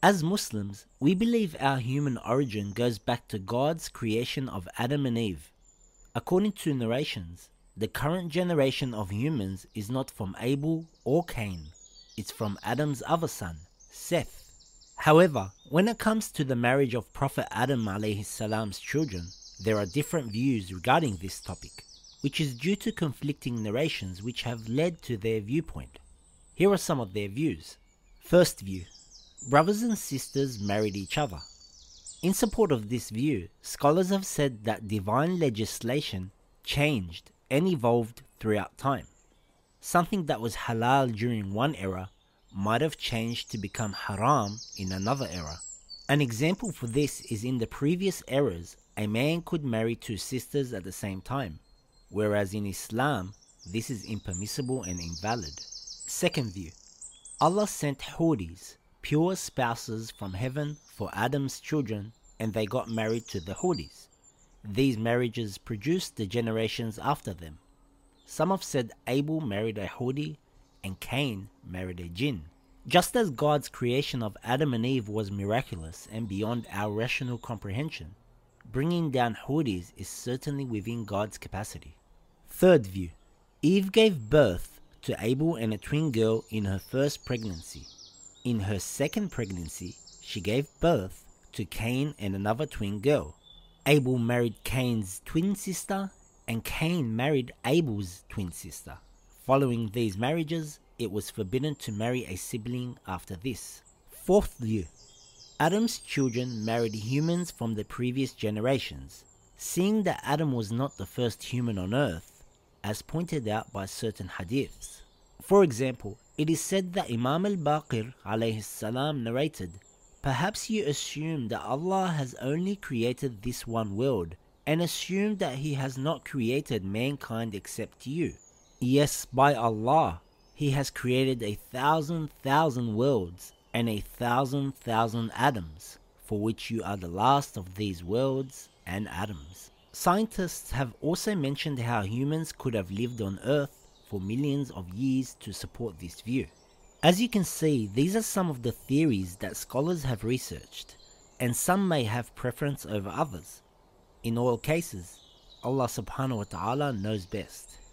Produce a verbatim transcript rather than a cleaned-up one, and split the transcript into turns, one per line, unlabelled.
As Muslims, we believe our human origin goes back to God's creation of Adam and Eve. According to narrations, the current generation of humans is not from Abel or Cain, it's from Adam's other son, Seth. However, when it comes to the marriage of Prophet Adam alayhi salam's children, there are different views regarding this topic, which is due to conflicting narrations which have led to their viewpoint. Here are some of their views. First view: brothers and sisters married each other. In support of this view, scholars have said that divine legislation changed and evolved throughout time. Something that was halal during one era might have changed to become haram in another era. An example for this is in the previous eras, a man could marry two sisters at the same time, whereas in Islam, this is impermissible and invalid. Second view: Allah sent Houris, pure spouses from heaven for Adam's children, and they got married to the Houris. These marriages produced the generations after them. Some have said Abel married a Houri and Cain married a jinn. Just as God's creation of Adam and Eve was miraculous and beyond our rational comprehension, bringing down Houris is certainly within God's capacity. Third view: Eve gave birth to Abel and a twin girl in her first pregnancy. In her second pregnancy, she gave birth to Cain and another twin girl. Abel married Cain's twin sister, and Cain married Abel's twin sister. Following these marriages, it was forbidden to marry a sibling after this. Fourth view: Adam's children married humans from the previous generations, seeing that Adam was not the first human on earth, as pointed out by certain hadiths. For example, it is said that Imam al-Baqir alayhi salam narrated, "Perhaps you assume that Allah has only created this one world, and assume that He has not created mankind except you. Yes, by Allah, He has created a thousand thousand worlds and a thousand thousand atoms, for which you are the last of these worlds and atoms." Scientists have also mentioned how humans could have lived on Earth for millions of years to support this view. As you can see, these are some of the theories that scholars have researched, and some may have preference over others. In all cases, Allah subhanahu wa ta'ala knows best.